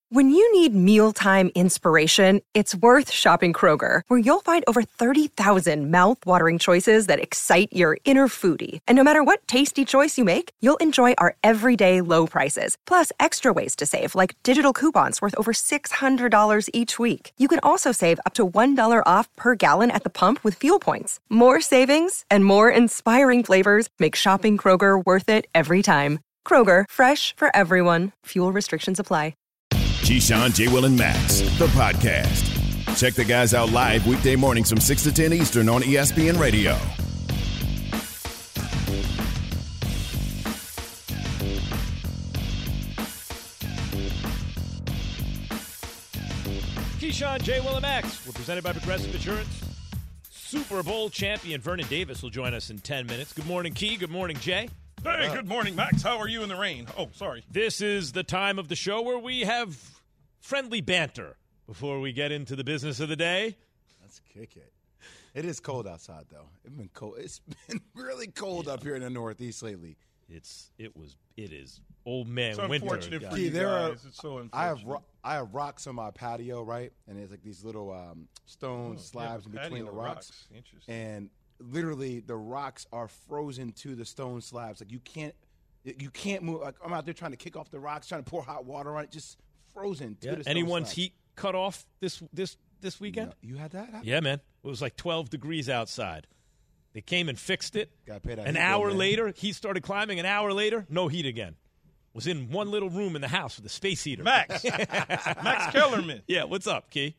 When you need mealtime inspiration, it's worth shopping Kroger, where you'll find over 30,000 mouth-watering choices that excite your inner foodie. And no matter what tasty choice you make, you'll enjoy our everyday low prices, plus extra ways to save, like digital coupons worth over $600 each week. You can also save up to $1 off per gallon at the pump with fuel points. More savings and more inspiring flavors make shopping Kroger worth it every time. Kroger, fresh for everyone. Fuel restrictions apply. Keyshawn, J. Will, and Max, the podcast. Check the guys out live weekday mornings from 6 to 10 Eastern on ESPN Radio. Keyshawn, J. Will, and Max. We're presented by Progressive Insurance. Super Bowl champion Vernon Davis will join us in 10 minutes. Good morning, Key. Good morning, Jay. Hey, good morning, Max. How are you in the rain? Oh, sorry. This is the time of the show where we have friendly banter before we get into the business of the day. Let's kick it. It is cold outside, though. It's been cold. It's been really cold up here in the Northeast lately. It is old man it's winter. Unfortunate for Yeah, you there guys. It's so unfortunate. I have rocks on my patio, right? And there's like these little stone slabs in between the rocks. Interesting. And literally, the rocks are frozen to the stone slabs. Like you can't move. Like I'm out there trying to kick off the rocks, trying to pour hot water on it, just frozen to the stone Anyone's slabs. heat cut off this weekend? No, you had that happen? Yeah, man. It was like 12 degrees outside. They came and fixed it. Gotta pay that An heat hour bill, man. later, he started climbing. An hour later, no heat again. Was in one little room in the house with a space heater. Max. Max Kellerman. Yeah, what's up, Key?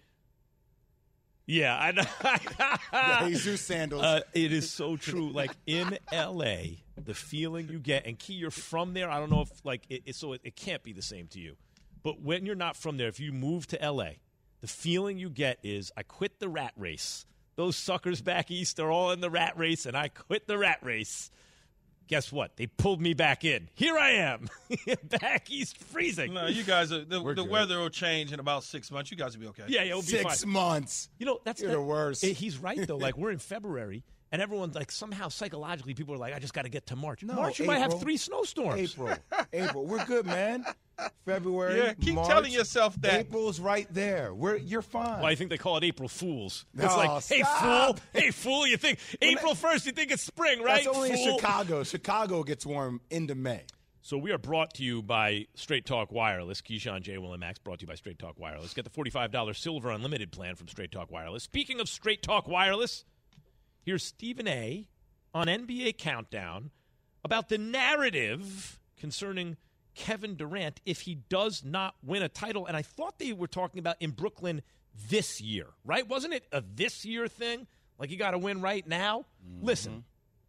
Yeah, I know. The Jesus sandals. It is so true. Like in L.A., the feeling you get, and Key, you're from there. I don't know if like it can't be the same to you. But when you're not from there, if you move to L.A., the feeling you get is I quit the rat race. Those suckers back east are all in the rat race, and I quit the rat race. Guess what? They pulled me back in. Here I am, back east, freezing. No, you guys, the weather will change in about 6 months. You guys will be okay. Yeah, we'll be fine. 6 months. You know, You're the worst. He's right, though. Like, we're in February, and everyone's like, somehow psychologically, people are like, I just got to get to March. No, March, you might have April. 3 snowstorms. April. We're good, man. February, Yeah, keep March, telling yourself that. April's right there. You're fine. Well, I think they call it April Fools. No, It's like, stop. hey, fool, you think April 1st, you think it's spring, right? That's only in fool? Chicago. Chicago gets warm into May. So we are brought to you by Straight Talk Wireless. Keyshawn, J. Will, and Max brought to you by Straight Talk Wireless. Get the $45 Silver Unlimited plan from Straight Talk Wireless. Speaking of Straight Talk Wireless, here's Stephen A. on NBA Countdown about the narrative concerning Kevin Durant if he does not win a title. And I thought they were talking about in Brooklyn this year, right? Wasn't it a this year thing? Like you got to win right now? Mm-hmm. Listen.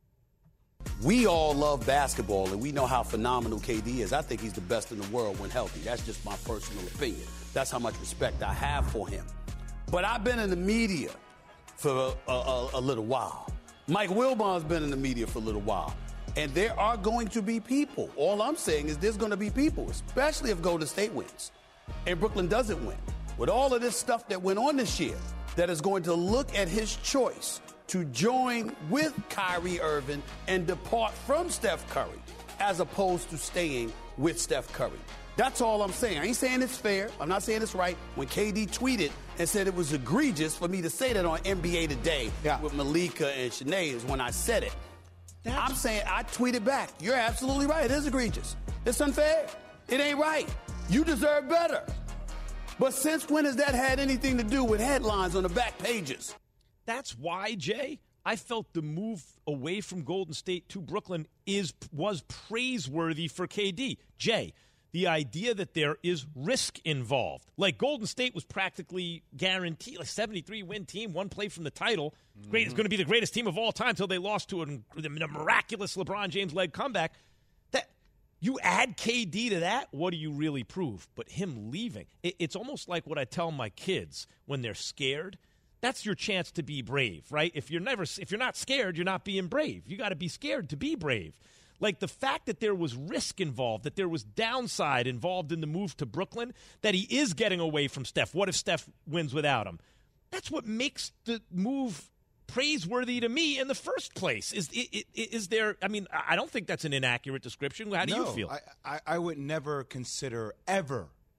We all love basketball, and we know how phenomenal KD is. I think he's the best in the world when healthy. That's just my personal opinion. That's how much respect I have for him. But I've been in the media for a little while. Mike Wilbon's been in the media for a little while. And there are going to be people. All I'm saying is there's going to be people, especially if Golden State wins and Brooklyn doesn't win. With all of this stuff that went on this year, that is going to look at his choice to join with Kyrie Irving and depart from Steph Curry as opposed to staying with Steph Curry. That's all I'm saying. I ain't saying it's fair. I'm not saying it's right. When KD tweeted and said it was egregious for me to say that on NBA Today with Malika and Sinead is when I said it. I'm saying I tweeted back. You're absolutely right. It is egregious. It's unfair. It ain't right. You deserve better. But since when has that had anything to do with headlines on the back pages? That's why, Jay, I felt the move away from Golden State to Brooklyn was praiseworthy for KD. Jay, the idea that there is risk involved. Like Golden State was practically guaranteed, like 73-win team, one play from the title. Great, it's going to be the greatest team of all time until they lost to a miraculous LeBron James-led comeback. That you add KD to that, what do you really prove? But him leaving, it's almost like what I tell my kids when they're scared. That's your chance to be brave, right? If you're not scared, you're not being brave. You got to be scared to be brave. Like the fact that there was risk involved, that there was downside involved in the move to Brooklyn, that he is getting away from Steph. What if Steph wins without him? That's what makes the move praiseworthy to me in the first place. Is there? I mean, I don't think that's an inaccurate description. How do you feel? I would never consider ever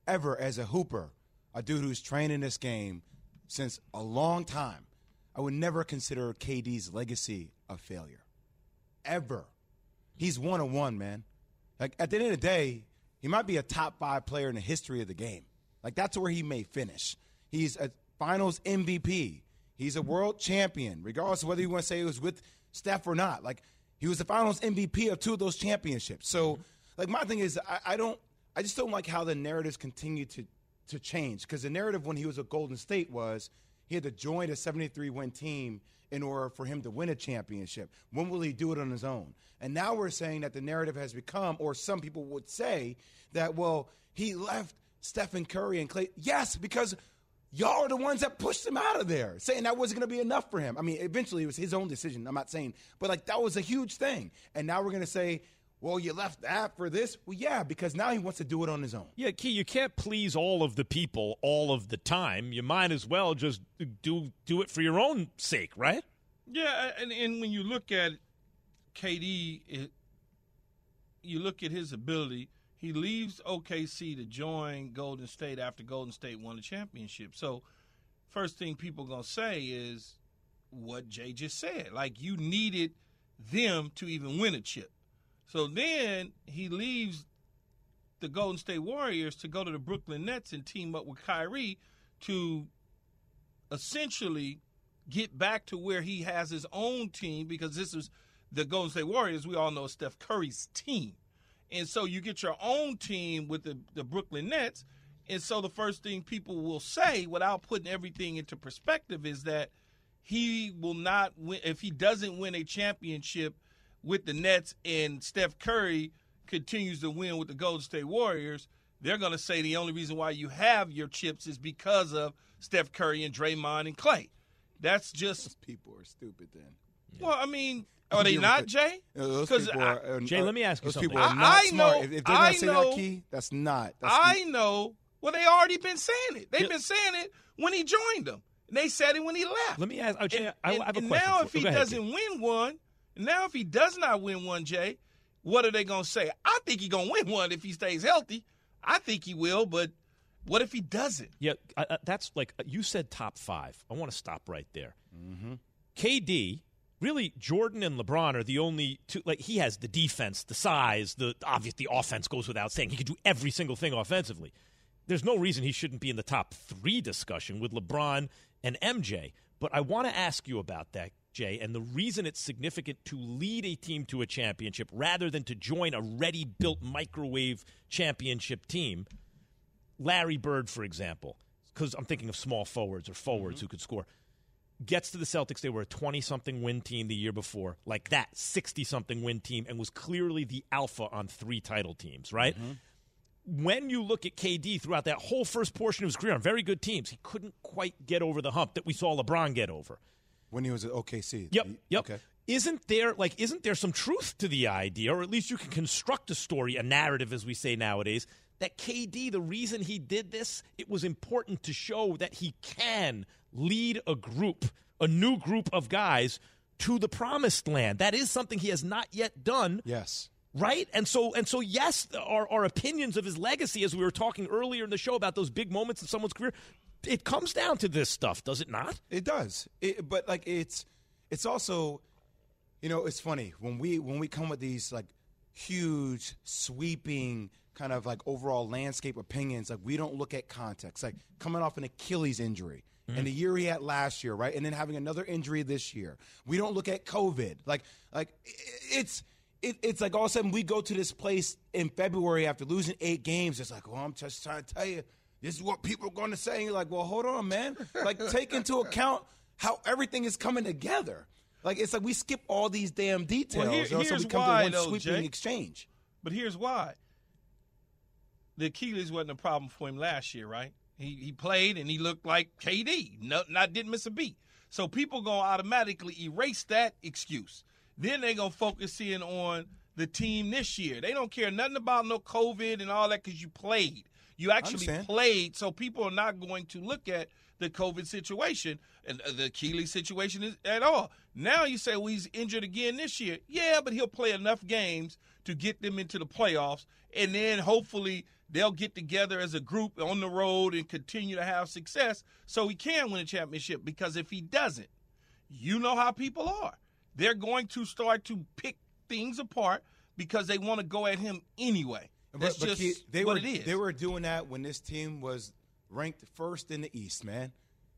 ever as a hooper, a dude who's trained in this game since a long time, I would never consider KD's legacy a failure. Ever. He's 1-1, man. Like, at the end of the day, he might be a top 5 player in the history of the game. Like, that's where he may finish. He's a finals MVP. He's a world champion, regardless of whether you want to say it was with Steph or not. Like, he was the finals MVP of 2 of those championships. So, like, my thing is, I just don't like how the narratives continue to change. Because the narrative when he was at Golden State was he had to join a 73-win team in order for him to win a championship. When will he do it on his own? And now we're saying that the narrative has become, or some people would say, that, well, he left Stephen Curry and Klay. Yes, because y'all are the ones that pushed him out of there, saying that wasn't going to be enough for him. I mean, eventually it was his own decision. I'm not saying, but like that was a huge thing. And now we're going to say, well, you left that for this? Well, yeah, because now he wants to do it on his own. Yeah, Key, you can't please all of the people all of the time. You might as well just do it for your own sake, right? Yeah, and when you look at KD, you look at his ability. He leaves OKC to join Golden State after Golden State won the championship. So first thing people going to say is what Jay just said. Like, you needed them to even win a chip. So then he leaves the Golden State Warriors to go to the Brooklyn Nets and team up with Kyrie to essentially get back to where he has his own team, because this is the Golden State Warriors. We all know Steph Curry's team. And so you get your own team with the Brooklyn Nets. And so the first thing people will say, without putting everything into perspective, is that he will not win. If he doesn't win a championship with the Nets and Steph Curry continues to win with the Golden State Warriors, they're going to say the only reason why you have your chips is because of Steph Curry and Draymond and Klay. That's just – those people are stupid then. Well, I mean – are they not, Jay? Jay, let me ask you something. Those people are not smart. If they're going to say that, Key, that's not. I know. Well, they already been saying it. They've been saying it when he joined them. And they said it when he left. Let me ask. Jay, I have a question. Now, if he doesn't win one, now if he does not win one, Jay, what are they going to say? I think he's going to win one if he stays healthy. I think he will, but what if he doesn't? Yeah, that's like you said top 5. I want to stop right there. Mm-hmm. KD. Really, Jordan and LeBron are the only two. Like, he has the defense, the size, the offense goes without saying. He can do every single thing offensively. There's no reason he shouldn't be in the top 3 discussion with LeBron and MJ. But I want to ask you about that, Jay, and the reason it's significant to lead a team to a championship rather than to join a ready-built microwave championship team. Larry Bird, for example, because I'm thinking of small forwards or forwards who could score. Gets to the Celtics, they were a 20-something win team the year before, like that 60-something win team, and was clearly the alpha on 3 title teams, right? Mm-hmm. When you look at KD throughout that whole first portion of his career on very good teams, he couldn't quite get over the hump that we saw LeBron get over. When he was at OKC. Yep. Okay. Isn't there some truth to the idea, or at least you can construct a story, a narrative, as we say nowadays, that KD, the reason he did this, it was important to show that he can lead a new group of guys to the promised land. That is something he has not yet done. Yes. Right? And so yes, our opinions of his legacy, as we were talking earlier in the show about those big moments in someone's career, it comes down to this stuff, does it not? It does. But like it's also, it's funny when we come with these like huge sweeping kind of like overall landscape opinions, like we don't look at context. Like coming off an Achilles injury. And the year he had last year, right? And then having another injury this year. We don't look at COVID. Like it's like all of a sudden we go to this place in February after losing 8 games. It's like, well, I'm just trying to tell you, this is what people are going to say. And you're like, well, hold on, man. Like take into account how everything is coming together. Like it's like we skip all these damn details. Well, here's so we come why, to one sweeping exchange. But here's why. The Achilles wasn't a problem for him last year, right? He played and he looked like KD, didn't miss a beat. So people going to automatically erase that excuse. Then they're going to focus in on the team this year. They don't care nothing about no COVID and all that because you played. You actually played, so people are not going to look at the COVID situation and the Achilles situation at all. Now you say, well, he's injured again this year. Yeah, but he'll play enough games to get them into the playoffs, and then hopefully they'll get together as a group on the road and continue to have success so he can win a championship. Because if he doesn't, you know how people are. They're going to start to pick things apart because they want to go at him anyway. That's just what it is. They were doing that when this team was ranked first in the East, man.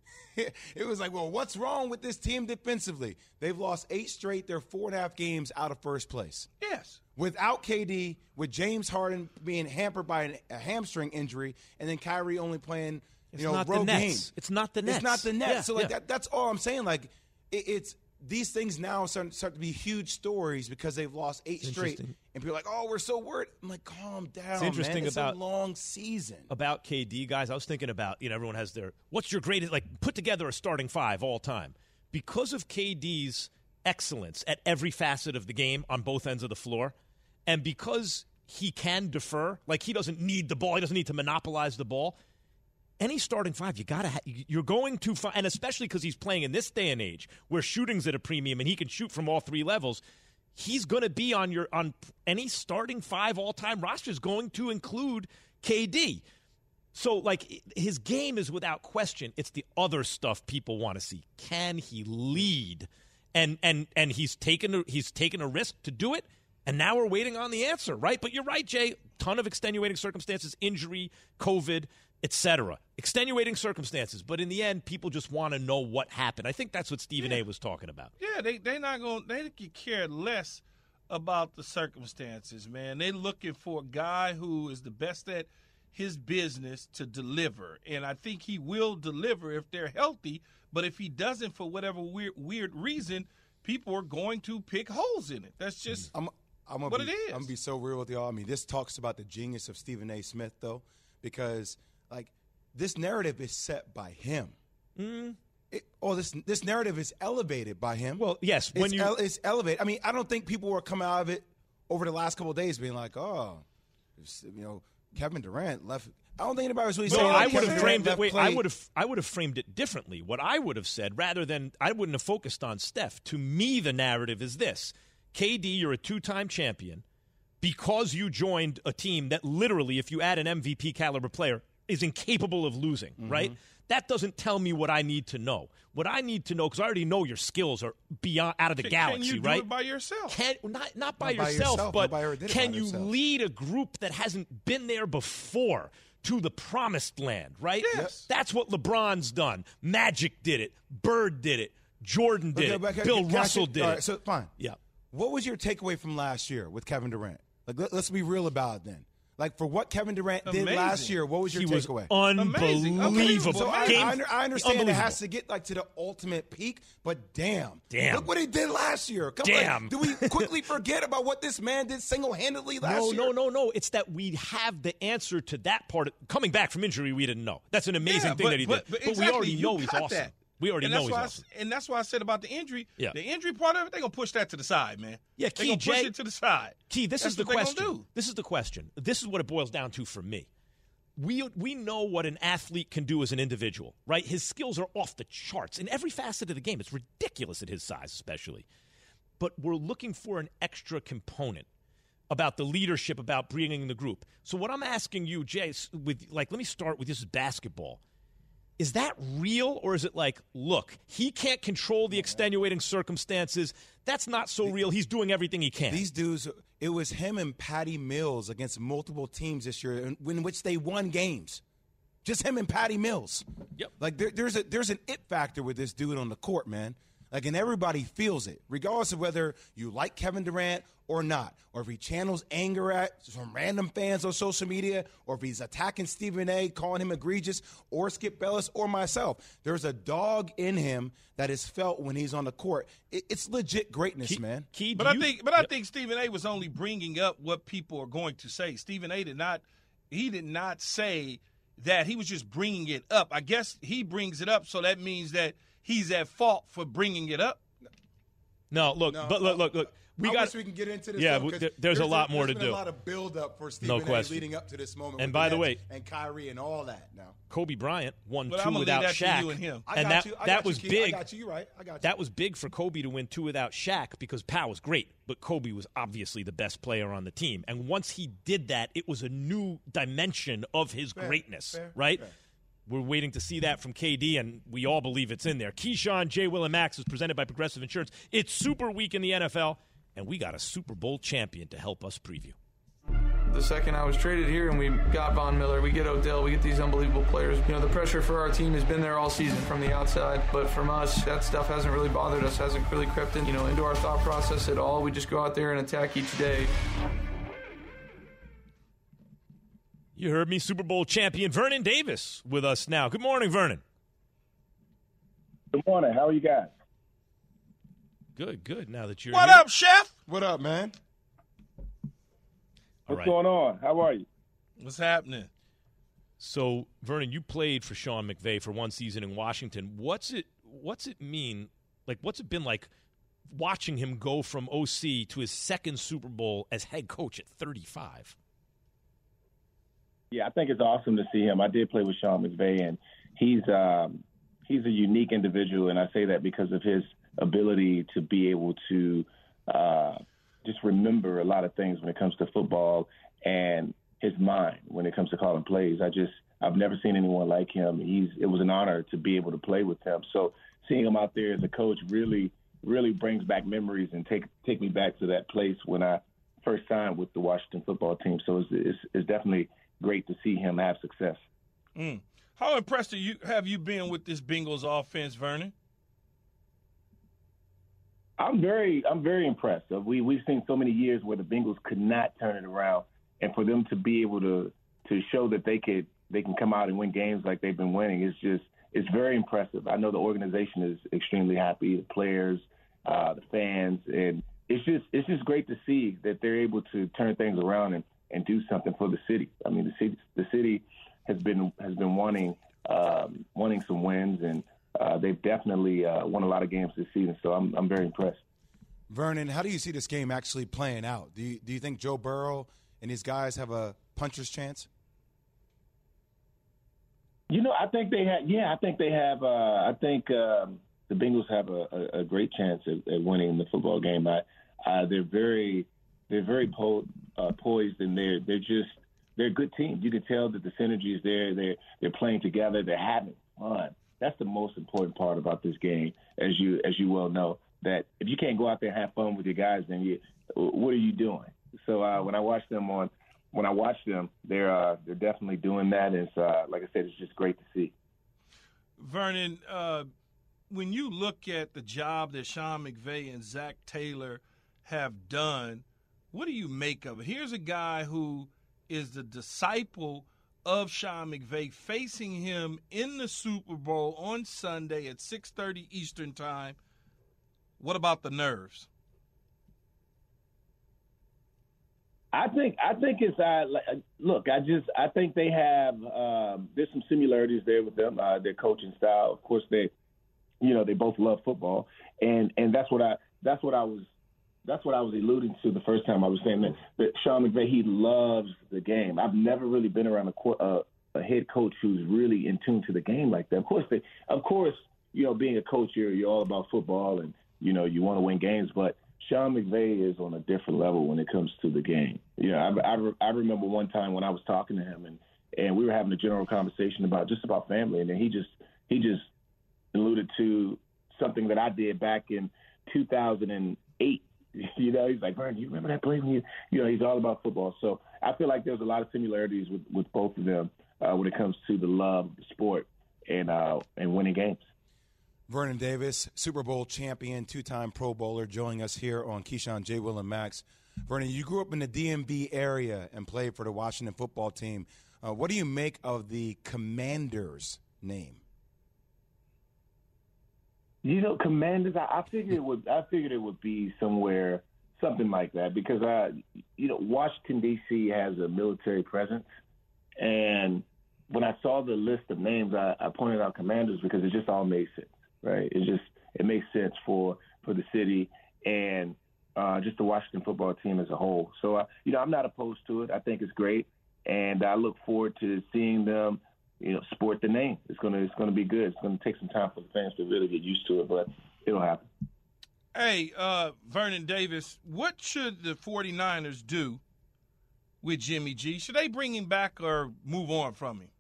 It was like, well, what's wrong with this team defensively? They've lost 8 straight. They're 4.5 games out of first place. Yes. Without KD, with James Harden being hampered by a hamstring injury, and then Kyrie only playing, road games. It's not the Nets. It's not the Nets. Yeah, so, that's all I'm saying. Like, it's these things now start to be huge stories because they've lost 8 straight. And people are like, oh, we're so worried. I'm like, calm down, It's interesting man. It's about a long season. About KD, guys. I was thinking about, everyone has what's your greatest, put together a starting 5 all time. Because of KD's excellence at every facet of the game on both ends of the floor, and because he can defer, he doesn't need the ball, he doesn't need to monopolize the ball, any starting 5, you're going to find, and especially because he's playing in this day and age where shooting's at a premium and he can shoot from all 3 levels, he's going to be on any starting 5 all-time roster is going to include KD. So, his game is without question. It's the other stuff people want to see. Can he lead? And he's taken a risk to do it, and now we're waiting on the answer, right? But you're right, Jay. Ton of extenuating circumstances, injury, COVID, etc. Extenuating circumstances, but in the end, people just want to know what happened. I think that's what Stephen A. was talking about. Yeah, they're not going. They care less about the circumstances, man. They're looking for a guy who is the best at his business to deliver, and I think he will deliver if they're healthy. But if he doesn't, for whatever weird reason, people are going to pick holes in it. That's just what it is. I'm gonna be so real with y'all. I mean, this talks about the genius of Stephen A. Smith, though, because this narrative is set by him. This narrative is elevated by him. Well, yes, it's elevated. I mean, I don't think people were coming out of it over the last couple of days being like, oh, Kevin Durant left. I don't think anybody was really saying. I would have framed it. Wait, I would have framed it differently. What I would have said, rather than I wouldn't have focused on Steph. To me, the narrative is this: KD, you're a 2-time champion because you joined a team that literally, if you add an MVP caliber player, is incapable of losing, right? That doesn't tell me what I need to know. What I need to know, because I already know your skills are beyond out of the galaxy, can you right? do it by yourself? Not by yourself, but can you lead a group that hasn't been there before to the promised land, right? Yes. That's what LeBron's done. Magic did it. Bird did it. Jordan did it. Bill Russell did it. So, fine. Yeah. What was your takeaway from last year with Kevin Durant? Let's be real about it then. For what Kevin Durant did last year, what was your takeaway? Unbelievable. So I understand it has to get to the ultimate peak, but damn. Look what he did last year. Come on. Do we quickly forget about what this man did single-handedly last year? No. It's that we have the answer to that part. Coming back from injury, we didn't know. That's an amazing thing that he did. But exactly, we already know he's awesome. That. We already know he's awesome. And that's why I said about the injury. Yeah. The injury part of it, they're going to push that to the side, man. Yeah, they're going to push it to the side. This is the question. This is the question. This is what it boils down to for me. We know what an athlete can do as an individual, right? His skills are off the charts in every facet of the game. It's ridiculous at his size, especially. But we're looking for an extra component about the leadership, about bringing the group. So what I'm asking you, Jay, let me start with this basketball. Is that real, or is it look, he can't control the extenuating circumstances. That's not so real. He's doing everything he can. These dudes, it was him and Patty Mills against multiple teams this year in which they won games. Just him and Patty Mills. Yep. There's an it factor with this dude on the court, man. And everybody feels it, regardless of whether you like Kevin Durant or not, or if he channels anger at some random fans on social media, or if he's attacking Stephen A., calling him egregious, or Skip Bayless, or myself. There's a dog in him that is felt when he's on the court. It's legit greatness, man. I think Stephen A. was only bringing up what people are going to say. Stephen A. did not say that. He was just bringing it up. I guess he brings it up, so that means that he's at fault for bringing it up. No, look. we wish we can get into this. Yeah, though, there's a lot more to There's do. been a lot of build-up for Stephen A. leading up to this moment. And with by the the way, and Kyrie and all that. Now, Kobe Bryant won But 2 I'm without leave that Shaq, to you and him. that was big. I got you. You're right. I got you. That was big for Kobe to win 2 without Shaq because Powell was great, but Kobe was obviously the best player on the team. And once he did that, it was a new dimension of his greatness, right? Fair. We're waiting to see that from KD, and we all believe it's in there. Keyshawn, J. Will, and Max is presented by Progressive Insurance. It's Super Week in the NFL, and we got a Super Bowl champion to help us preview. The second I was traded here and we got Von Miller, we get Odell, we get these unbelievable players. You know, the pressure for our team has been there all season from the outside, but from us, that stuff hasn't really bothered us, hasn't really crept in, into our thought process at all. We just go out there and attack each day. You heard me, Super Bowl champion Vernon Davis with us now. Good morning, Vernon. Good morning. How are you guys? Good. Now that you're What here. up, Chef? What up, man? What's going on? How are you? What's happening? So, Vernon, you played for Sean McVay for 1 season in Washington. What's it mean? Like, what's it been like watching him go from OC to his second Super Bowl as head coach at 35? Yeah, I think it's awesome to see him. I did play with Sean McVay, and he's a unique individual, and I say that because of his ability to be able to just remember a lot of things when it comes to football and his mind when it comes to calling plays. I've never seen anyone like him. It was an honor to be able to play with him. So seeing him out there as a coach really, really brings back memories and take me back to that place when I first signed with the Washington football team. So it's definitely great to see him have success. How impressed have you been with this Bengals offense, Vernon? I'm very impressed. We've seen so many years where the Bengals could not turn it around, and for them to be able to show that they can come out and win games like they've been winning it's very impressive. I know the organization is extremely happy, the players, the fans, and it's just great to see that they're able to turn things around and do something for the city. I mean, the city has been wanting some wins, and they've definitely won a lot of games this season. So I'm very impressed. Vernon, how do you see this game actually playing out? Do you think Joe Burrow and these guys have a puncher's chance? I think they have. Yeah, I think they have. I think the Bengals have a great chance at winning the football game. They're very poised, and they're a good team. You can tell that the synergy is there. They're playing together. They're having fun. That's the most important part about this game, as you well know. That if you can't go out there and have fun with your guys, then what are you doing? So when I watch them, they're definitely doing that. And like I said, it's just great to see. Vernon, when you look at the job that Sean McVay and Zach Taylor have done, what do you make of it? Here's a guy who is the disciple of Sean McVay, facing him in the Super Bowl on Sunday at 6:30 Eastern Time. What about the nerves? I think it's look. I think they have. There's some similarities there with them. Their coaching style, of course. They both love football, and that's what I was alluding to the first time I was saying that Sean McVay, he loves the game. I've never really been around a head coach who's really in tune to the game like that. Of course, being a coach, you're all about football and you want to win games, but Sean McVay is on a different level when it comes to the game. I remember one time when I was talking to him and we were having a general conversation about family, and then he just alluded to something that I did back in 2008. He's like, Vernon, you remember that play when he's all about football. So I feel like there's a lot of similarities with both of them when it comes to the love of the sport and winning games. Vernon Davis, Super Bowl champion, 2-time Pro Bowler, joining us here on Keyshawn, J. Will, and Max. Vernon, you grew up in the DMV area and played for the Washington football team. What do you make of the Commanders name? Commanders. I figured it would be something like that because Washington D.C. has a military presence, and when I saw the list of names, I pointed out Commanders because it just all made sense, right? It makes sense for the city, and just the Washington football team as a whole. So, I'm not opposed to it. I think it's great, and I look forward to seeing them, sport the name. It's gonna be good. It's gonna take some time for the fans to really get used to it, but it'll happen. Hey, Vernon Davis, what should the 49ers do with Jimmy G? Should they bring him back or move on from him?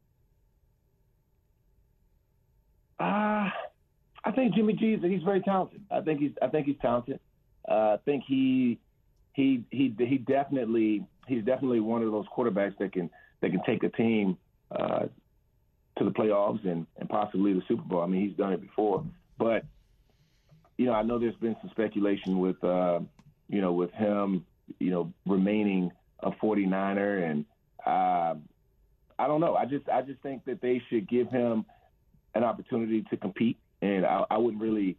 I think Jimmy G he's very talented. I think he's talented. I think he's definitely one of those quarterbacks that can take a team to the playoffs and possibly the Super Bowl. I mean, he's done it before. But I know there's been some speculation with with him remaining a 49er, and I don't know. I just think that they should give him an opportunity to compete, and I wouldn't really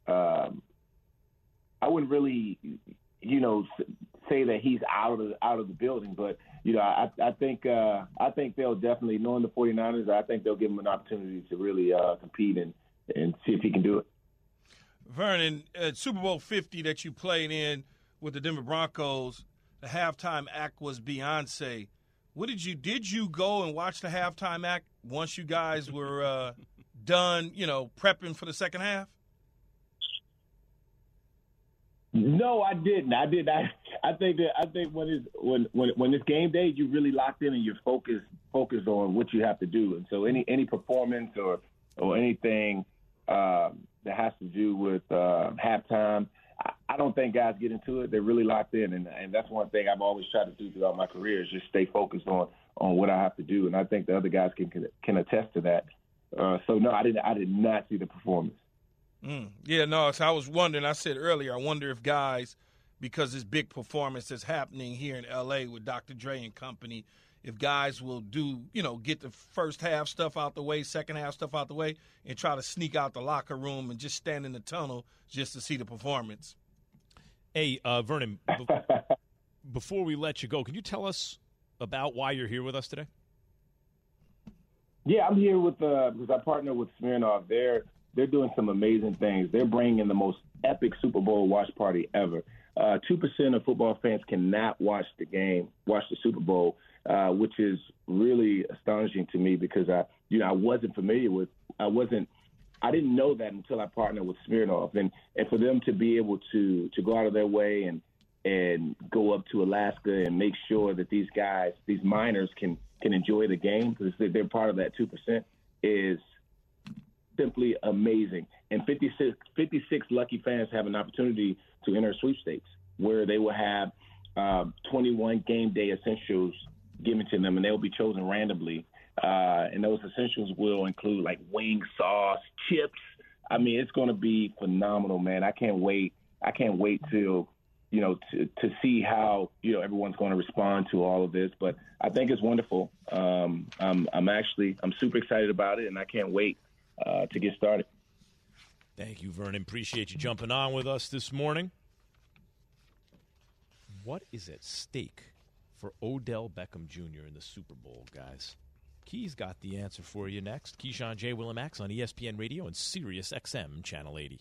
say that he's out of the building, but I think they'll definitely, knowing the 49ers, I think they'll give him an opportunity to really compete and see if he can do it. Vernon, at Super Bowl 50 that you played in with the Denver Broncos, the halftime act was Beyonce. Did you go and watch the halftime act once you guys were done, prepping for the second half? No, I didn't. I think when it's game day, you really locked in and you're focused on what you have to do. And so any performance or anything that has to do with halftime, I don't think guys get into it. They're really locked in, and that's one thing I've always tried to do throughout my career is just stay focused on what I have to do. And I think the other guys can attest to that. So no, I did not see the performance. Yeah, no, so I was wondering, I said earlier, I wonder if guys, because this big performance that's happening here in L.A. with Dr. Dre and company, if guys will do, get the first half stuff out the way, second half stuff out the way, and try to sneak out the locker room and just stand in the tunnel just to see the performance. Hey, Vernon, before we let you go, can you tell us about why you're here with us today? Yeah, I'm here with because I partner with Smirnoff. They're doing some amazing things. They're bringing the most epic Super Bowl watch party ever. 2% of football fans cannot watch the Super Bowl, which is really astonishing to me because I wasn't familiar with. I didn't know that until I partnered with Smirnoff, and for them to be able to go out of their way and go up to Alaska and make sure that these miners can enjoy the game because they're part of that 2% is simply amazing. And 56 lucky fans have an opportunity to enter sweepstakes where they will have 21 game day essentials given to them, and they'll be chosen randomly. And those essentials will include like wing sauce, chips. I mean, it's going to be phenomenal, man. I can't wait till to see how everyone's going to respond to all of this. But I think it's wonderful. I'm super excited about it, and I can't wait to get started. Thank you, Vernon. Appreciate you jumping on with us this morning. What is at stake for Odell Beckham Jr. in the Super Bowl, guys? Key's got the answer for you next. Keyshawn J. Will and Max on ESPN Radio and Sirius XM Channel 80.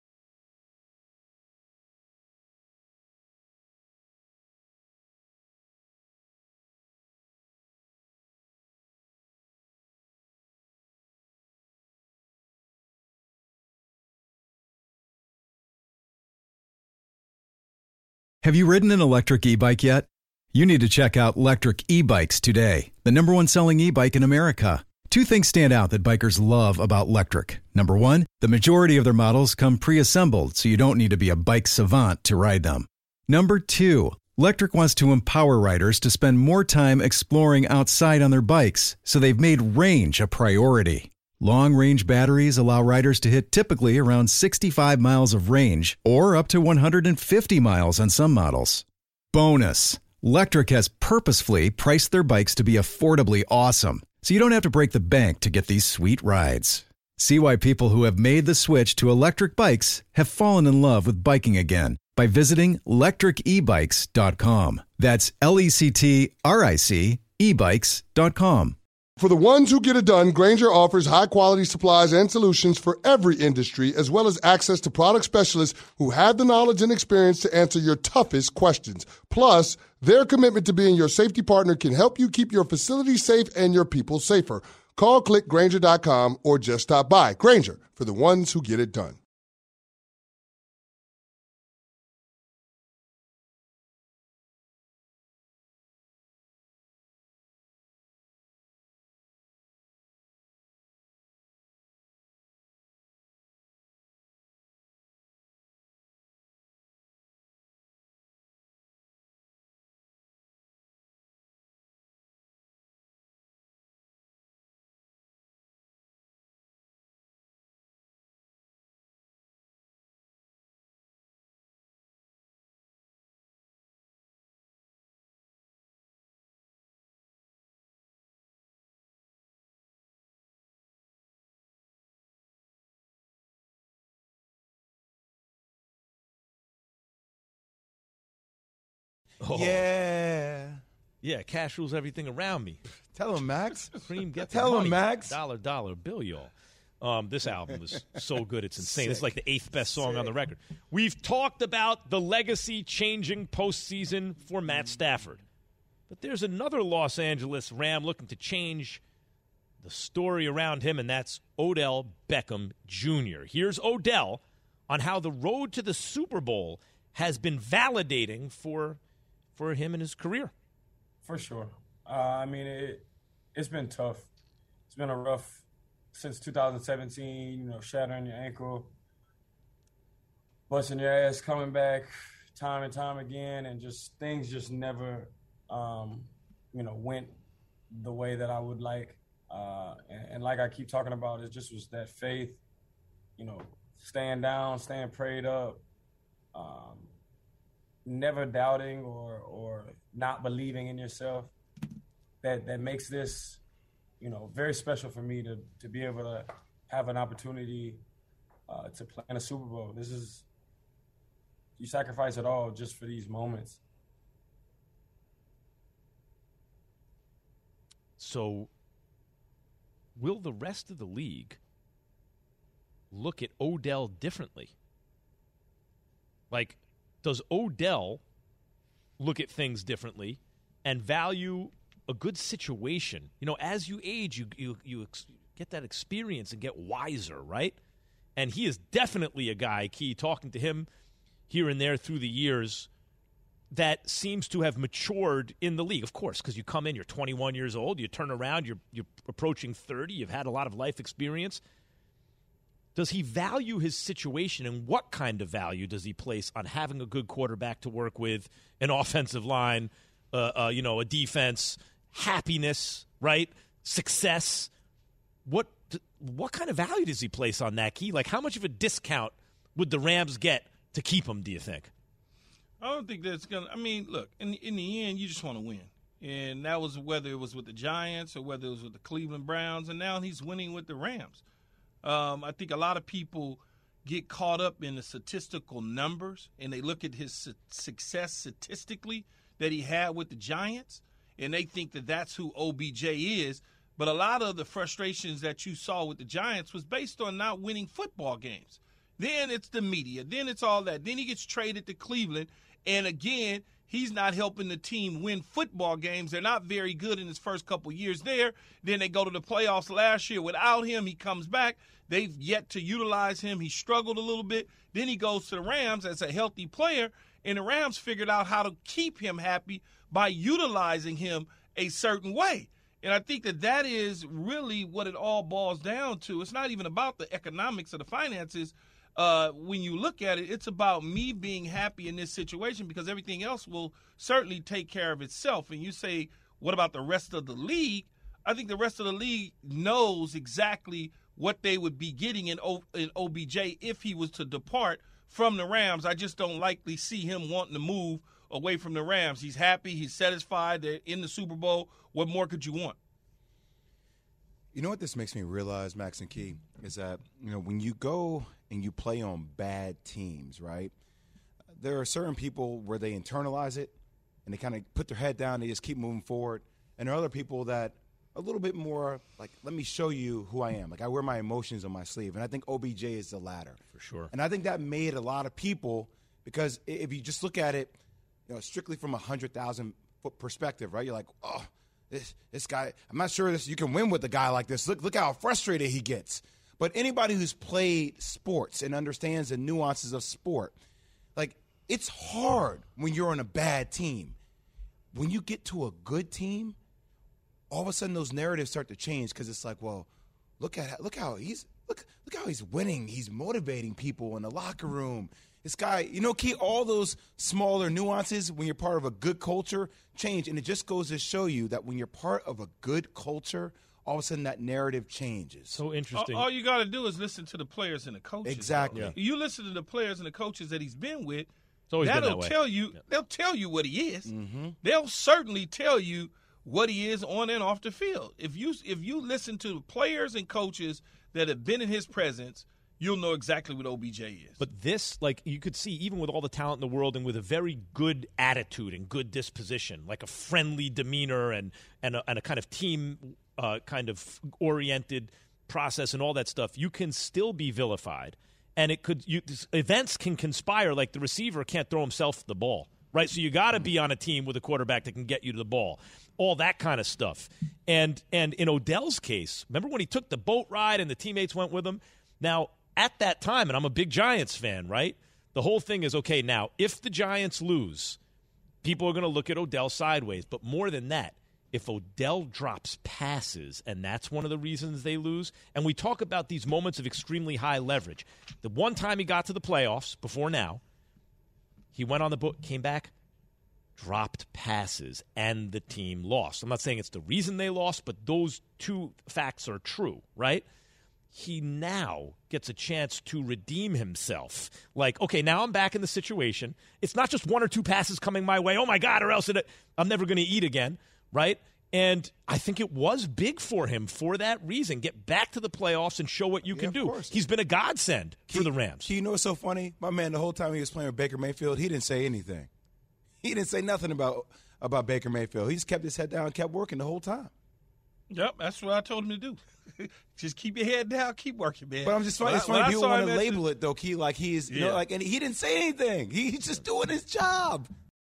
Have you ridden an electric e-bike yet? You need to check out Lectric E-Bikes today, the #1 selling e-bike in America. Two things stand out that bikers love about Lectric. Number one, the majority of their models come pre-assembled, so you don't need to be a bike savant to ride them. Number two, Lectric wants to empower riders to spend more time exploring outside on their bikes, so they've made range a priority. Long-range batteries allow riders to hit typically around 65 miles of range or up to 150 miles on some models. Bonus, Lectric has purposefully priced their bikes to be affordably awesome, so you don't have to break the bank to get these sweet rides. See why people who have made the switch to electric bikes have fallen in love with biking again by visiting lectricebikes.com. That's LECTRIC ebikes.com. For the ones who get it done, Grainger offers high-quality supplies and solutions for every industry, as well as access to product specialists who have the knowledge and experience to answer your toughest questions. Plus, their commitment to being your safety partner can help you keep your facility safe and your people safer. Call, click Grainger.com, or just stop by. Grainger, for the ones who get it done. Oh. Yeah, cash rules everything around me. Tell him, Max. Cream, get Tell the him, money. Max. Dollar bill, y'all. This album was so good, it's insane. Sick. It's like the 8th best song on the record. We've talked about the legacy-changing postseason for Matt Stafford. But there's another Los Angeles Ram looking to change the story around him, and that's Odell Beckham Jr. Here's Odell on how the road to the Super Bowl has been validating for him in his career. For sure. It's been tough. It's been a rough since 2017, shattering your ankle, busting your ass, coming back time and time again, and just things just never, went the way that I would like. And like I keep talking about, it just was that faith, staying down, staying prayed up, never doubting or not believing in yourself, that makes this, very special for me to be able to have an opportunity to play in a Super Bowl. You sacrifice it all just for these moments. So will the rest of the league look at Odell differently? Like, does Odell look at things differently and value a good situation? As you age, you get that experience and get wiser, right? And he is definitely a guy, Key, talking to him here and there through the years, that seems to have matured in the league. Of course, because you come in, you're 21 years old, you turn around, you're approaching 30, you've had a lot of life experience. Does he value his situation, and what kind of value does he place on having a good quarterback to work with, an offensive line, a defense, happiness, right, success? What kind of value does he place on that, Key? Like, how much of a discount would the Rams get to keep him, do you think? I don't think that's going to – look, in the end, you just want to win. And that was whether it was with the Giants or whether it was with the Cleveland Browns, and now he's winning with the Rams. I think a lot of people get caught up in the statistical numbers, and they look at his success statistically that he had with the Giants, and they think that that's who OBJ is. But a lot of the frustrations that you saw with the Giants was based on not winning football games. Then it's the media. Then it's all that. Then he gets traded to Cleveland, and again, he's not helping the team win football games. They're not very good in his first couple years there. Then they go to the playoffs last year. Without him, he comes back. They've yet to utilize him. He struggled a little bit. Then he goes to the Rams as a healthy player, and the Rams figured out how to keep him happy by utilizing him a certain way. And I think that is really what it all boils down to. It's not even about the economics or the finances. When you look at it, it's about me being happy in this situation, because everything else will certainly take care of itself. And you say, what about the rest of the league? I think the rest of the league knows exactly what they would be getting in OBJ if he was to depart from the Rams. I just don't likely see him wanting to move away from the Rams. He's happy. He's satisfied. They're in the Super Bowl. What more could you want? You know what this makes me realize, Max and Key, is that, when you go and you play on bad teams, right, there are certain people where they internalize it and they kind of put their head down, they just keep moving forward. And there are other people that, a little bit more like, let me show you who I am. Like, I wear my emotions on my sleeve, and I think OBJ is the latter. For sure. And I think that made a lot of people, because if you just look at it, strictly from a 100,000-foot perspective, right? You're like, oh, this guy, I'm not sure you can win with a guy like this. Look how frustrated he gets. But anybody who's played sports and understands the nuances of sport, like, it's hard when you're on a bad team. When you get to a good team, all of a sudden those narratives start to change, because it's like, well, look how he's winning. He's motivating people in the locker room. This guy, Key, all those smaller nuances when you're part of a good culture change. And it just goes to show you that when you're part of a good culture, all of a sudden that narrative changes. So interesting. All you got to do is listen to the players and the coaches. Exactly. Yeah. You listen to the players and the coaches that he's been with, that'll tell you. Yeah. They'll tell you what he is. Mm-hmm. They'll certainly tell you what he is on and off the field. If you listen to the players and coaches that have been in his presence, you'll know exactly what OBJ is. But this, like, you could see, even with all the talent in the world and with a very good attitude and good disposition, like a friendly demeanor and a kind of team kind of oriented process and all that stuff, you can still be vilified. And events can conspire, like the receiver can't throw himself the ball, right? So you got to be on a team with a quarterback that can get you to the ball, all that kind of stuff. And in Odell's case, remember when he took the boat ride and the teammates went with him? Now, at that time, and I'm a big Giants fan, right? The whole thing is, okay, now, if the Giants lose, people are going to look at Odell sideways. But more than that, if Odell drops passes, and that's one of the reasons they lose, and we talk about these moments of extremely high leverage. The one time he got to the playoffs, before now, he went on the book, came back, dropped passes, and the team lost. I'm not saying it's the reason they lost, but those two facts are true, right? He now gets a chance to redeem himself. Like, okay, now I'm back in the situation. It's not just one or two passes coming my way. Oh, my God, or else I'm never going to eat again, right? And I think it was big for him for that reason. Get back to the playoffs and show what you can do. Course. He's been a godsend for the Rams. You know what's so funny? My man, the whole time he was playing with Baker Mayfield, he didn't say anything. He didn't say nothing about Baker Mayfield. He just kept his head down and kept working the whole time. Yep, that's what I told him to do. Just keep your head down, keep working, man. But I'm just funny. It's funny people want to label it though, Key, like he's and he didn't say anything. He's just doing his job.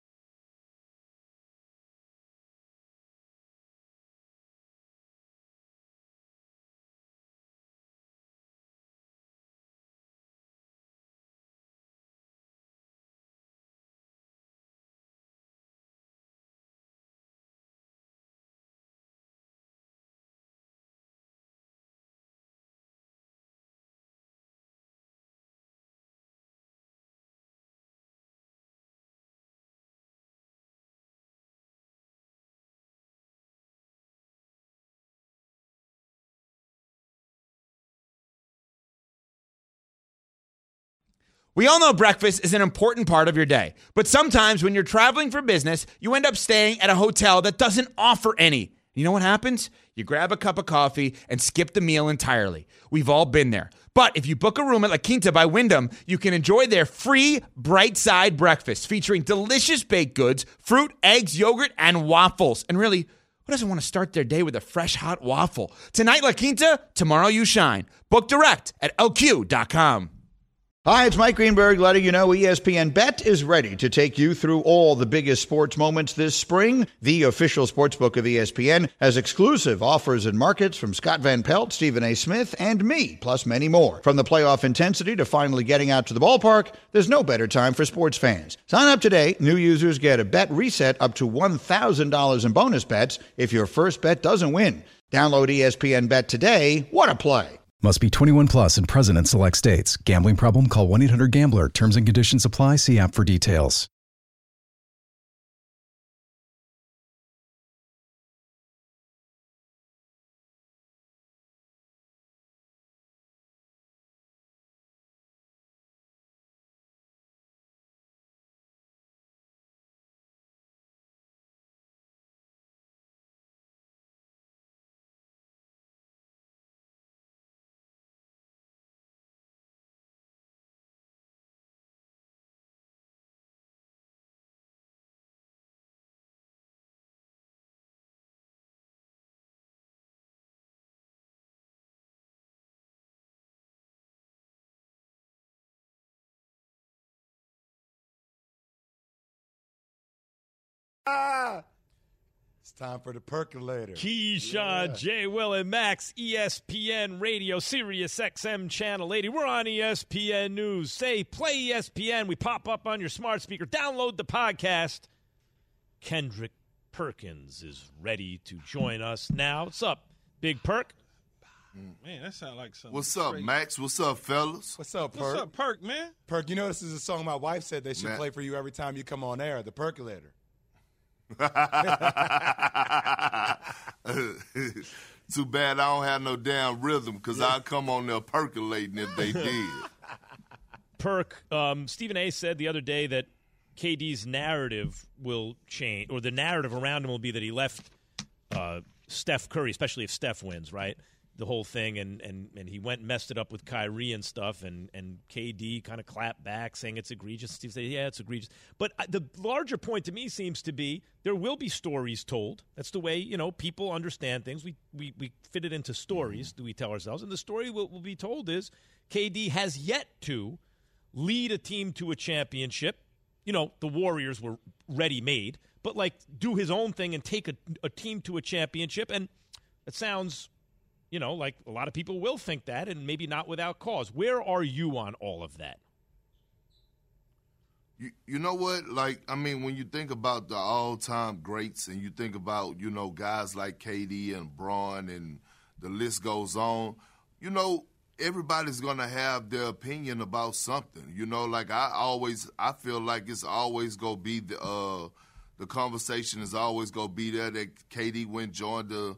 We all know breakfast is an important part of your day, but sometimes when you're traveling for business, you end up staying at a hotel that doesn't offer any. You know what happens? You grab a cup of coffee and skip the meal entirely. We've all been there. But if you book a room at La Quinta by Wyndham, you can enjoy their free Bright Side breakfast featuring delicious baked goods, fruit, eggs, yogurt, and waffles. And really, who doesn't want to start their day with a fresh hot waffle? Tonight, La Quinta, tomorrow you shine. Book direct at lq.com. Hi, it's Mike Greenberg letting you know ESPN Bet is ready to take you through all the biggest sports moments this spring. The official sportsbook of ESPN has exclusive offers and markets from Scott Van Pelt, Stephen A. Smith, and me, plus many more. From the playoff intensity to finally getting out to the ballpark, there's no better time for sports fans. Sign up today. New users get a bet reset up to $1,000 in bonus bets if your first bet doesn't win. Download ESPN Bet today. What a play. Must be 21 plus and present in select states. Gambling problem? Call 1-800-GAMBLER. Terms and conditions apply. See app for details. It's time for the percolator. Keyshawn, J. Will, and Max, ESPN Radio, Sirius XM Channel 80. We're on ESPN News. Say, play ESPN. We pop up on your smart speaker. Download the podcast. Kendrick Perkins is ready to join us now. What's up, Big Perk? Man, that sounds like something. What's up, crazy. Max? What's up, fellas? What's up, Perk? What's up, Perk, man? Perk, you know this is a song my wife said they should Man. play for you every time you come on air, the percolator. Too bad I don't have no damn rhythm because I'd come on there percolating if they did. Perk, Stephen A. said the other day that KD's narrative will change, or the narrative around him will be that he left Steph Curry, especially if Steph wins, right? The whole thing, and he went and messed it up with Kyrie and stuff, and KD kind of clapped back saying it's egregious. Steve said, yeah, it's egregious. But the larger point to me seems to be there will be stories told. That's the way, people understand things. We fit it into stories, do we tell ourselves? And the story will be told is KD has yet to lead a team to a championship. The Warriors were ready-made, but, do his own thing and take a team to a championship. And it sounds, like a lot of people will think that, and maybe not without cause. Where are you on all of that? You know what? When you think about the all-time greats and you think about, guys like KD and Bron and the list goes on, everybody's going to have their opinion about something. I feel like it's always going to be the conversation is always going to be there that KD went and joined a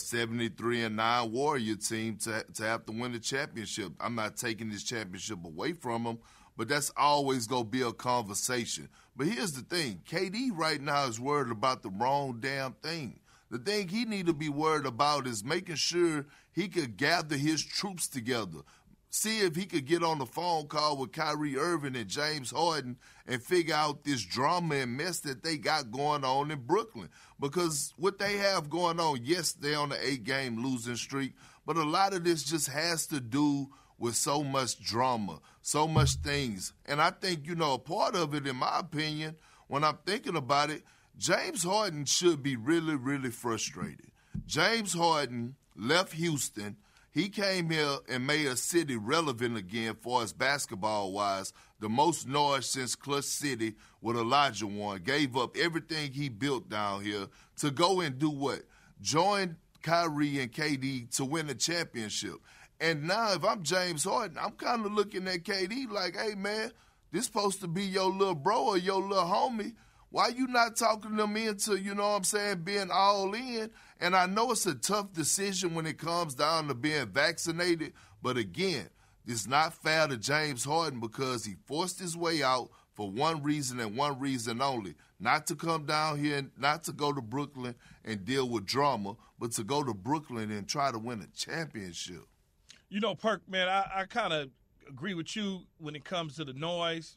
73-9 Warrior team to have to win the championship. I'm not taking this championship away from him, but that's always going to be a conversation. But here's the thing. KD right now is worried about the wrong damn thing. The thing he need to be worried about is making sure he could gather his troops together. See if he could get on the phone call with Kyrie Irving and James Harden and figure out this drama and mess that they got going on in Brooklyn. Because what they have going on, yes, they're on the 8-game losing streak, but a lot of this just has to do with so much drama, so much things. And I think, a part of it, in my opinion, when I'm thinking about it, James Harden should be really, really frustrated. James Harden left Houston. He came here and made a city relevant again for us basketball-wise, the most noise since Clutch City with Elijah Warren. Gave up everything he built down here to go and do what? Join Kyrie and KD to win a championship. And now if I'm James Harden, I'm kind of looking at KD like, hey, man, this supposed to be your little bro or your little homie. Why you not talking them into, being all in? And I know it's a tough decision when it comes down to being vaccinated, but again, it's not fair to James Harden because he forced his way out for one reason and one reason only, not to come down here and not to go to Brooklyn and deal with drama, but to go to Brooklyn and try to win a championship. Perk, man, I kind of agree with you when it comes to the noise.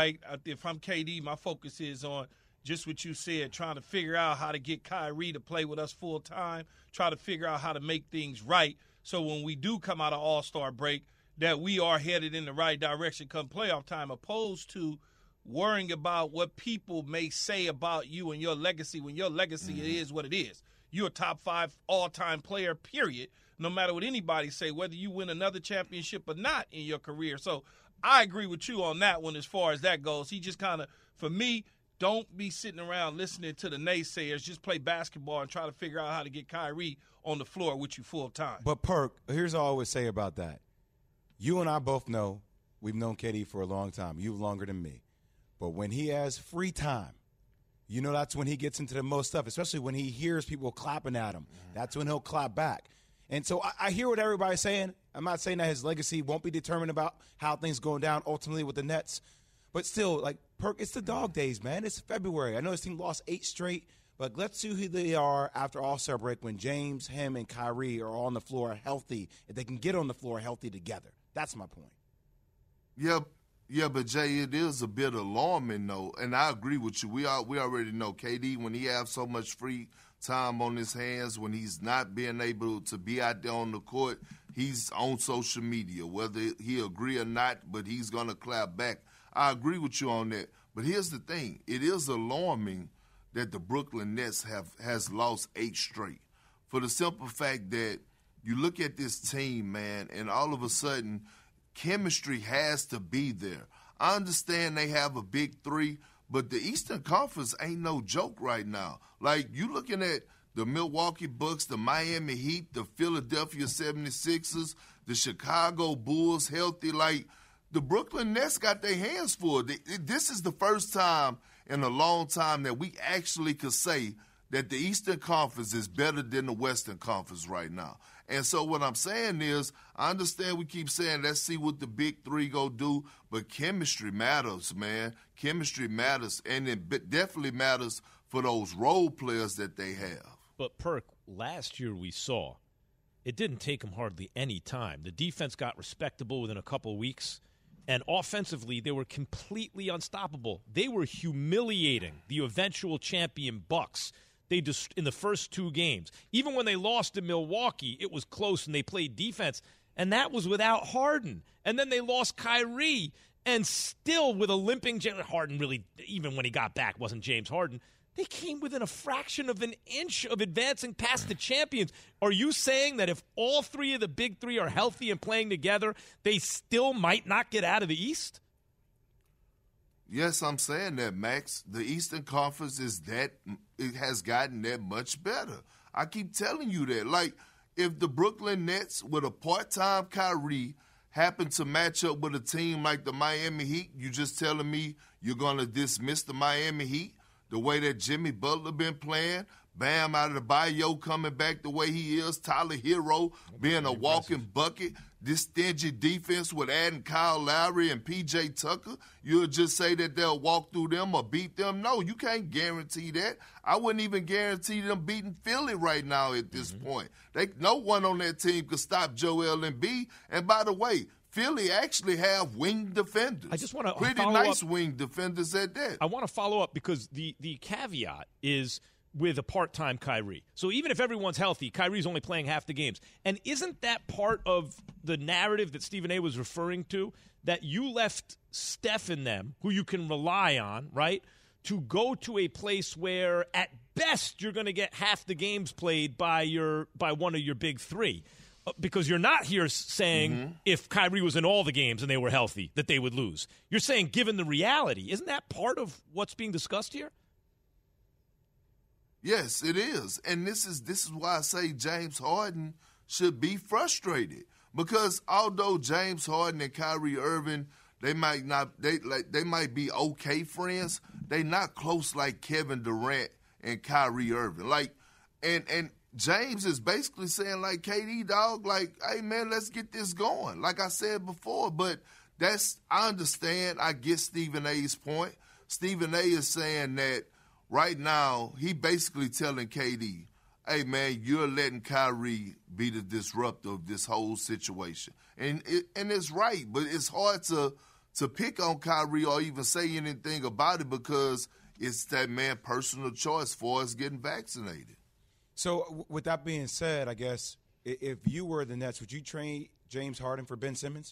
If I'm KD, my focus is on just what you said, trying to figure out how to get Kyrie to play with us full time, try to figure out how to make things right so when we do come out of All-Star break that we are headed in the right direction come playoff time, opposed to worrying about what people may say about you and your legacy when your legacy is what it is. You're a top 5 all-time player, period, no matter what anybody say, whether you win another championship or not in your career. So I agree with you on that one as far as that goes. He just kind of, for me, don't be sitting around listening to the naysayers. Just play basketball and try to figure out how to get Kyrie on the floor with you full time. But, Perk, here's all I would say about that. You and I both know we've known KD for a long time. You longer than me. But when he has free time, that's when he gets into the most stuff, especially when he hears people clapping at him. That's when he'll clap back. And so I hear what everybody's saying. I'm not saying that his legacy won't be determined about how things going down ultimately with the Nets. But still, Perk, it's the dog days, man. It's February. I know his team lost 8 straight, but let's see who they are after All-Star break when James, him, and Kyrie are on the floor healthy, if they can get on the floor healthy together. That's my point. Yeah, but Jay, it is a bit alarming, though, and I agree with you. We already know KD, when he has so much free time on his hands, when he's not being able to be out there on the court, he's on social media, whether he agree or not, but he's going to clap back. I agree with you on that. But here's the thing. It is alarming that the Brooklyn Nets has lost 8 straight. For the simple fact that you look at this team, man, and all of a sudden chemistry has to be there. I understand they have a big 3, but the Eastern Conference ain't no joke right now. Like, you looking at the Milwaukee Bucks, the Miami Heat, the Philadelphia 76ers, the Chicago Bulls healthy. Like, the Brooklyn Nets got their hands full. This is the first time in a long time that we actually could say that the Eastern Conference is better than the Western Conference right now. And so what I'm saying is, I understand we keep saying, let's see what the big 3 go do, but chemistry matters, man. Chemistry matters, and it definitely matters for those role players that they have. But, Perk, last year we saw it didn't take them hardly any time. The defense got respectable within a couple of weeks, and offensively they were completely unstoppable. They were humiliating the eventual champion Bucks. They just in the first 2 games. Even when they lost to Milwaukee, it was close and they played defense, and that was without Harden. And then they lost Kyrie, and still with a limping James Harden, really, even when he got back, wasn't James Harden. They came within a fraction of an inch of advancing past the champions. Are you saying that if all 3 of the big 3 are healthy and playing together, they still might not get out of the East? Yes, I'm saying that, Max. The Eastern Conference it has gotten that much better. I keep telling you that. Like, if the Brooklyn Nets with a part-time Kyrie happen to match up with a team like the Miami Heat, you just telling me you're going to dismiss the Miami Heat? The way that Jimmy Butler been playing, Bam Adebayo coming back the way he is, Tyler Hero being a walking bucket, this stingy defense with adding Kyle Lowry and P.J. Tucker, you'll just say that they'll walk through them or beat them? No, you can't guarantee that. I wouldn't even guarantee them beating Philly right now at this point. No one on that team could stop Joel Embiid. And by the way, Philly actually have wing defenders. I just want to pretty nice wing defenders at that. I want to follow up because the caveat is with a part-time Kyrie. So even if everyone's healthy, Kyrie's only playing half the games. And isn't that part of the narrative that Stephen A. was referring to, that you left Steph and them, who you can rely on, right, to go to a place where at best you're going to get half the games played by one of your big 3? Because you're not here saying if Kyrie was in all the games and they were healthy that they would lose. You're saying given the reality. Isn't that part of what's being discussed here? Yes, it is. And this is why I say James Harden should be frustrated. Because although James Harden and Kyrie Irving, they might be okay friends, they not close like Kevin Durant and Kyrie Irving. And James is basically saying, like, KD, dog, like, hey, man, let's get this going. Like I said before, but I understand. I get Stephen A's point. Stephen A is saying that right now he basically telling KD, hey, man, you're letting Kyrie be the disruptor of this whole situation. And it's right, but it's hard to pick on Kyrie or even say anything about it because it's that man's personal choice for us getting vaccinated. So with that being said, I guess if you were the Nets, would you trade James Harden for Ben Simmons?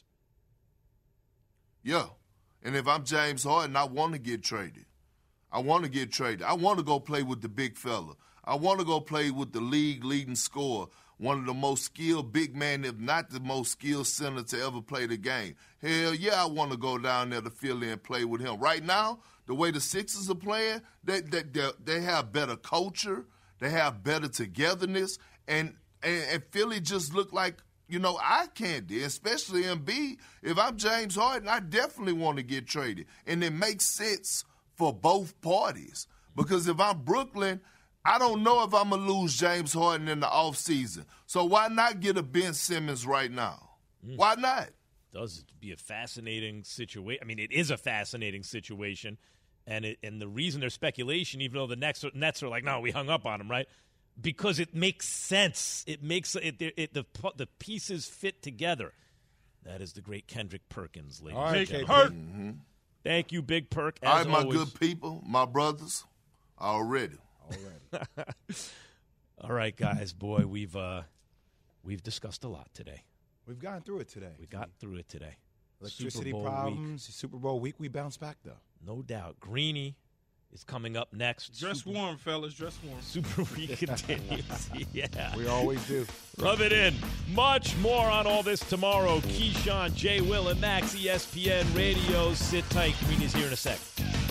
Yeah. And if I'm James Harden, I want to get traded. I want to go play with the big fella. I want to go play with the league-leading scorer, one of the most skilled big men, if not the most skilled center to ever play the game. Hell yeah, I want to go down there to Philly and play with him. Right now, the way the Sixers are playing, they have better culture. They have better togetherness, and Philly just look like, eye candy, especially Embiid. If I'm James Harden, I definitely want to get traded. And it makes sense for both parties. Because if I'm Brooklyn, I don't know if I'm going to lose James Harden in the offseason. So why not get a Ben Simmons right now? Why not? Does be a fascinating situation. I mean, it is a fascinating situation. And the reason there's speculation, even though the Nets are like, no, we hung up on him, right? Because it makes sense. It makes the pieces fit together. That is the great Kendrick Perkins, ladies and gentlemen. Thank you, Big Perk. All right, my good people, my brothers, already. All right, guys, boy, we've discussed a lot today. We've gotten through it today. Electricity problems, Super Bowl week, we bounce back, though. No doubt. Greeny is coming up next. Dress warm, fellas. Dress warm. Super Week continues. Yeah. We always do. Rub it in. Much more on all this tomorrow. Keyshawn, J. Will, and Max, ESPN Radio. Sit tight. Comedians here in a sec.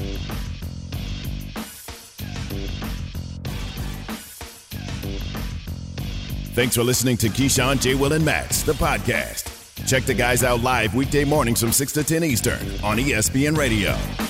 Thanks for listening to Keyshawn, J. Will, and Max, the podcast. Check the guys out live weekday mornings from 6 to 10 Eastern on ESPN Radio.